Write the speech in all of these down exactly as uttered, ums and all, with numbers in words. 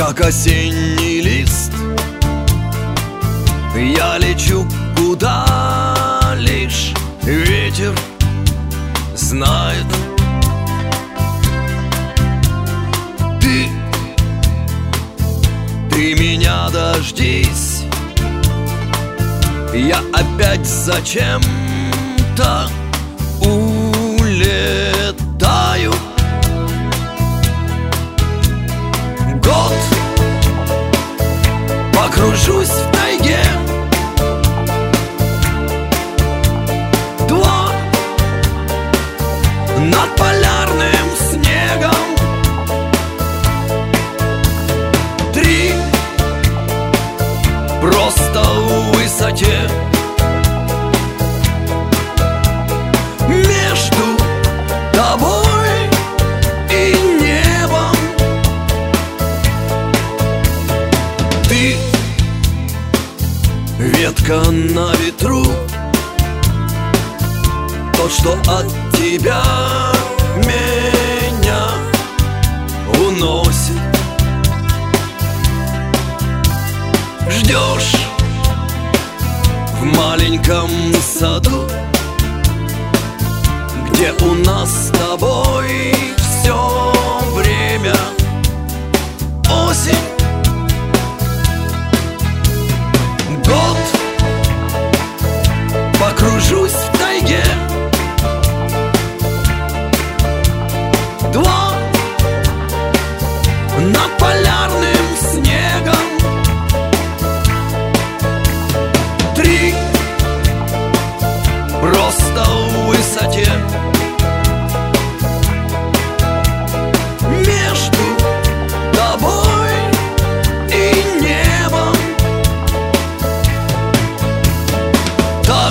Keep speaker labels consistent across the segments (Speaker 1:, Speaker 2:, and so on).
Speaker 1: как осенний лист. Я лечу куда лишь ветер знает. Ты, ты меня дождись, я опять зачем-то улетаю. Год покружусь в тайге, два над полярным снегом, три просто в высоте. Между тобой и небом ты ветка на ветру, тот, что от тебя меня уносит. Ждешь в маленьком саду, где у нас с тобой все время осень. Год покружусь в тайге, два над полярным снегом, три просто в высоте. Между тобой и небом. Так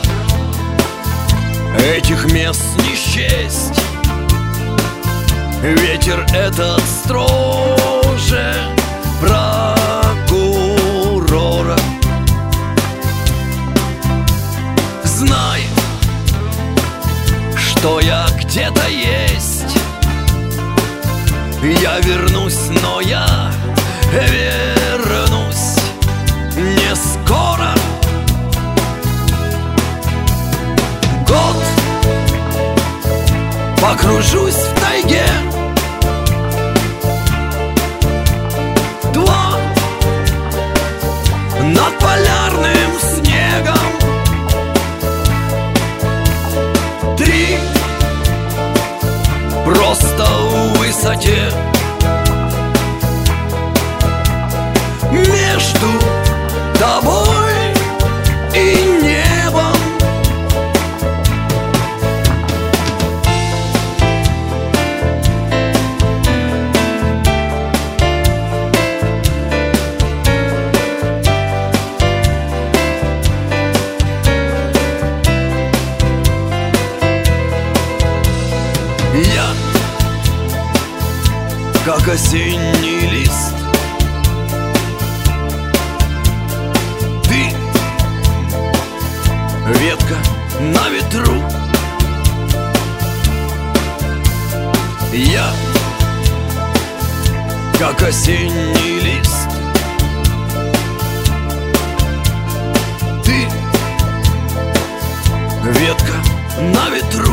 Speaker 1: этих мест не счесть. Ветер этот строже прокурора. Знай, что я где-то есть. Я вернусь, но я вернусь не скоро. Год покружусь в тайге, два над полярным снегом, три просто в высоте. Между тобой и небом. Я как осенний лист, ты ветка на ветру. Я как осенний лист, ты ветка на ветру.